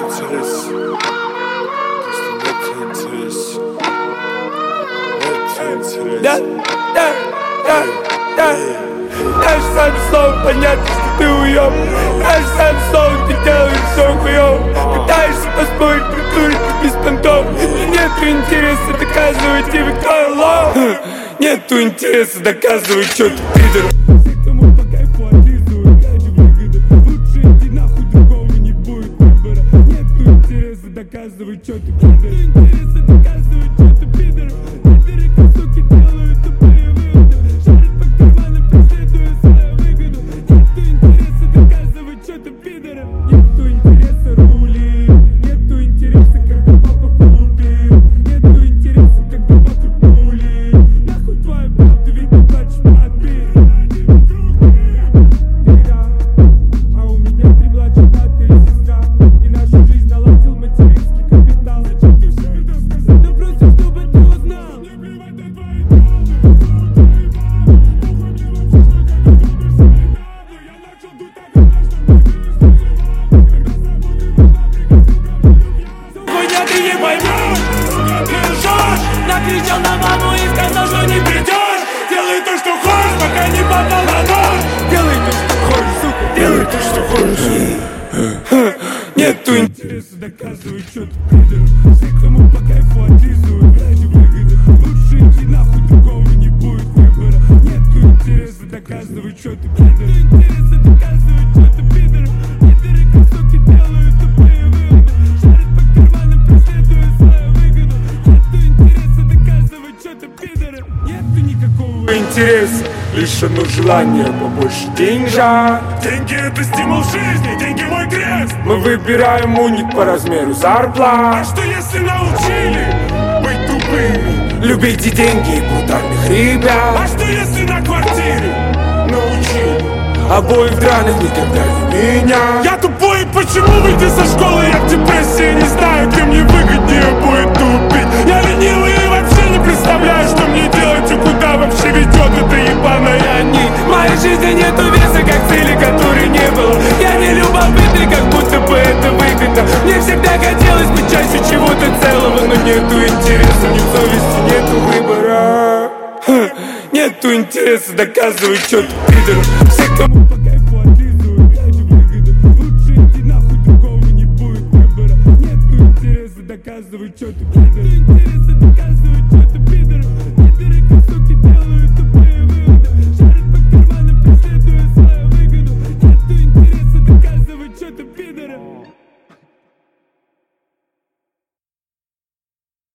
интерес. Просто нет интереса. Нет интереса. Дальше сами словом понятно, что ты уёб. Дальше сами словом ты делаешь всё хуёво. Пытаешься поспорить, придурить без понтов. И нету интереса доказывать тебе, кто я лох. Нету интереса доказывать, что ты пидор. Все, кому по кайфу отлизывают, ради выгоды. Лучше иди нахуй, другого не будет выбора. Нету интереса доказывать, что ты пидор. Нету интереса доказывать, что ты пидор. Пидоры, как суки, делают тупые выводы. Шарят по карманам, преследуя свою выгоду. Нету интереса доказывать, что ты пидор. Нету интереса рули. Нету интереса, когда папа купил. Нету интереса, когда вокруг пули. Нахуй твою правду, ведь ты плачешь по отбить. А у меня 3 младших брата и сестра. И нашу жизнь наладил материнский капитал. Зачем ты все это сказал? Да просто чтобы ты узнал. Мне плевать на твои хуйня ты не поймешь. Ты лжешь. Накричал на маму и сказал, что не придешь. Делай то, что хочешь, пока не попал на нож. Делай то, что хочешь, сука. Делай то, что хочешь. Нету интереса доказывать, что ты пидор. Все, кому по кайфу отлизывают, ради выгоды. Лучше иди нахуй, другого не будет выбора. Нету интереса доказывать, что ты пидор. Нету интереса доказывать, что ты пидор. Пидоры, как суки, делают тупые выводы. Шарят по карманам, преследуя свою выгоду. Нету интереса доказывать, что ты пидор. Нету никакого интереса, лишь одно желание побольше деньжат. Деньги — это стимул жизни, деньги — мой крест. Мы выбираем уник по размеру А зарплат. что если научили быть тупыми? Любите деньги и брутальных ребят. А что если на квартире научили? Обоих драных никогда не меня. Я тупой, почему выйти со школы? Я в депрессии, не знаю, где мне выгоднее будет тупить. Я ленивый и вообще не представляю, что мне делать и куда вообще ведет эта ебаная нить. В моей жизни нету веса, как цели, которой не было. Я не любопытный, как будто бы это выгодно. Мне всегда хотелось быть частью чего-то целого, но нету интереса, ни совести, нету выбора. Нету интереса доказывать, что ты пидор. Все, кому по кайфу отлизывают, ради выгоды. Лучше иди нахуй, другого не будет выбора. Нету интереса доказывать, что ты пидор.